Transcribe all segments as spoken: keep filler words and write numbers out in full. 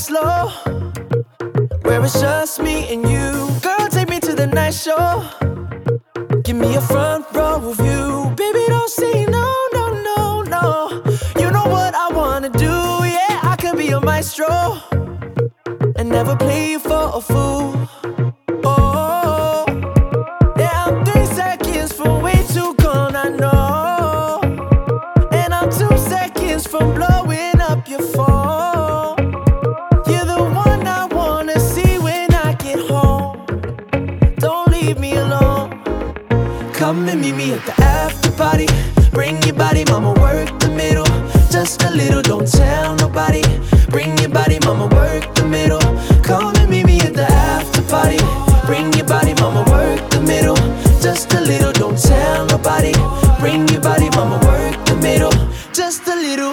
slow, where it's just me and you. Girl, take me to the night show. Give me a front row view. Baby, don't say no, no, no, no. You know what I wanna do, yeah. I can be your maestro and never play you for a fool. Oh, yeah, I'm three seconds from way too gone, I know. And I'm two seconds from blowing up your phone. You're the one I wanna see when I get home. Don't leave me alone. Come and meet me at the after party. Bring your body, mama, work the middle. Just a little, don't tell nobody. Bring your body, mama, work the middle. Come and meet me at the after party. Bring your body, mama, work the middle. Just a little, don't tell nobody. Bring your body, mama, work the middle. Just a little.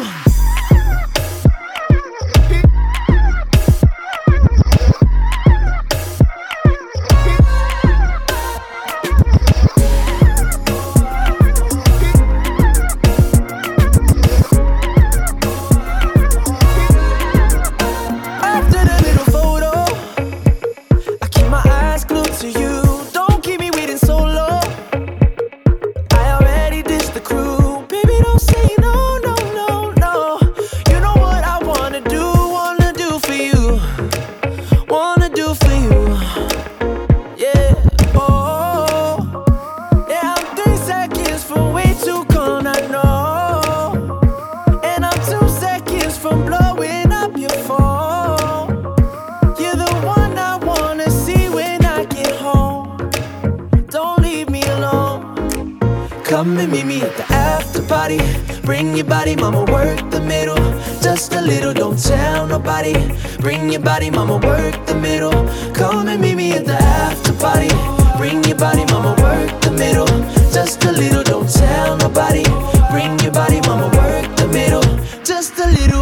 Come and meet me at the after party. Bring your body, mama, work the middle. Just a little, don't tell nobody. Bring your body, mama, work the middle. Come and meet me at the after party. Bring your body, mama, work the middle. Just a little, don't tell nobody. Bring your body, mama, work the middle. Just a little.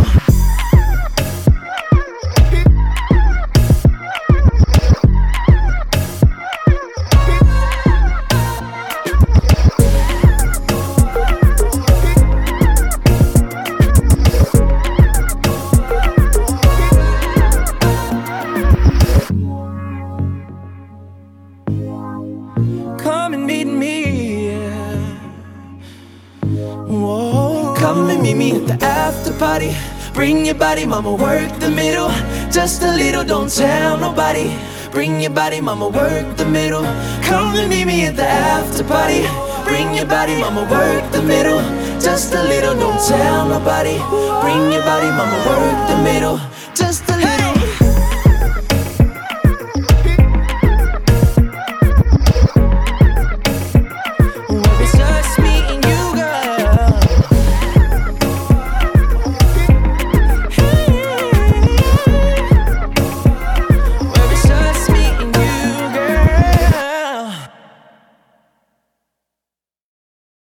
Come and meet me, yeah. Whoa. Come and meet me at the after party. Bring your body, mama, work the middle. Just a little, don't tell nobody. Bring your body, mama, work the middle. Come and meet me at the after party. Bring your body, mama, work the middle. Just a little, don't tell nobody. Bring your body, mama, work the middle. Just a little.